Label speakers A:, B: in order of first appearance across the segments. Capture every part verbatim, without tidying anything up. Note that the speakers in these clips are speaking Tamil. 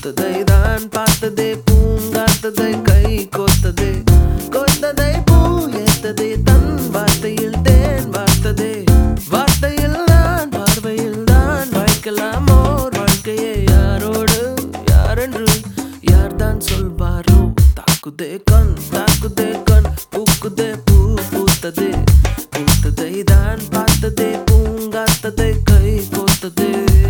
A: பூத்ததை தான் பார்த்ததே பூங்காத்ததை கை கோத்ததே கோத்ததை பூ ஏத்ததே தன் வார்த்தையில் தேன் வார்த்ததே வார்த்தையில் நான் பார்வையில் தான் வாழ்க்கலாம் ஓர் வாழ்க்கையே யாரோடு யாரென்று யார்தான் சொல்வாரோ தாக்குதே கண் தாக்குதே கண் பூக்குதே பூ பூத்ததே பூத்ததை தான் பார்த்ததே பூங்காத்ததை கை கோத்ததே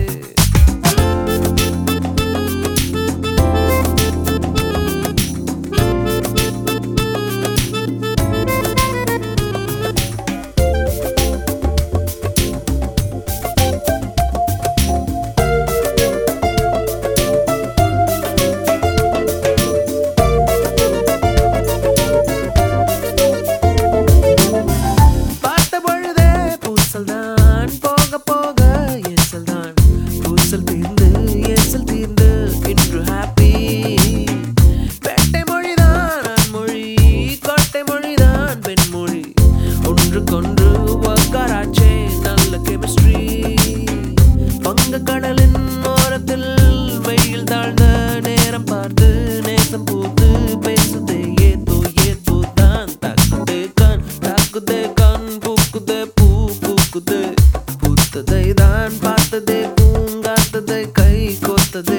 A: கொன்று வக்கராச்சே நல்ல கெமிஸ்ட்ரி பங்க கடலின் ஓரத்தில் வெயில் தாழ்ந்த நேரம் பார்த்து நேசம் பூத்து பேசுதே ஏதோ ஏதோ தான் தாக்குதே கண் தாக்குதே கண் பூக்குதே பூ பூக்குதே பூத்ததை தான் பார்த்ததே பூங்காத்ததை கை கோத்ததே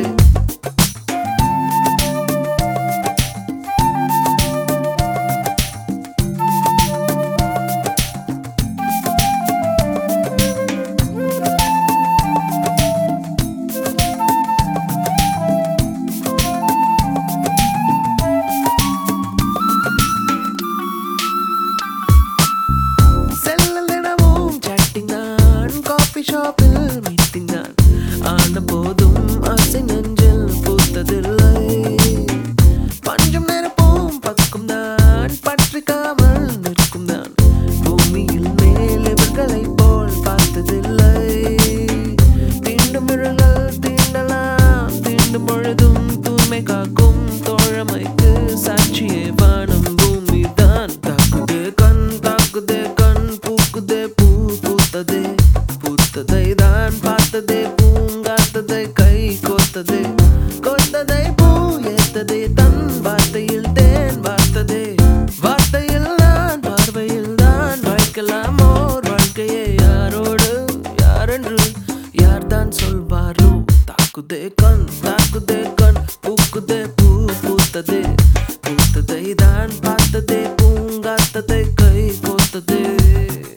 A: ஷாப்பில் மீட்டிங் தான் ஆன போதும் ஆசை நெஞ்சில் பூத்ததில்லை பஞ்சம் நிரப்பும் பக்கம் தான் பற்றிக்காமல் நிற்கும் தான் பூமியில் மேல் இவர்களை போல் பார்த்ததில்லை தீண்டும் விரல்கள் தீண்டலாம் தீண்டும் பொழுதும் தூய்மை காக்கும் தோழமைக்கு சாட்சியே வானம் பூமி தான் தாக்குதே கண் தாக்குதே கண் பூக்குதே பூ பூத்ததே பூத்ததை தான் பார்த்ததே பூங்காத்ததை கை கோத்ததே கோத்ததை பூ ஏத்ததே தன் வார்த்தையில் தேன் வார்த்ததே வார்த்தையில் நான் பார்வையில் தான் வாழ்க்கலாம் ஓர் வாழ்க்கையே யாரோடு யாரென்று யார்தான் சொல்வாரோ தாக்குதே கண் தாக்குதே கண் பூக்குதே பூ பூத்ததே பூத்ததை தான் பார்த்ததே பூங்காத்ததை கை கோத்ததே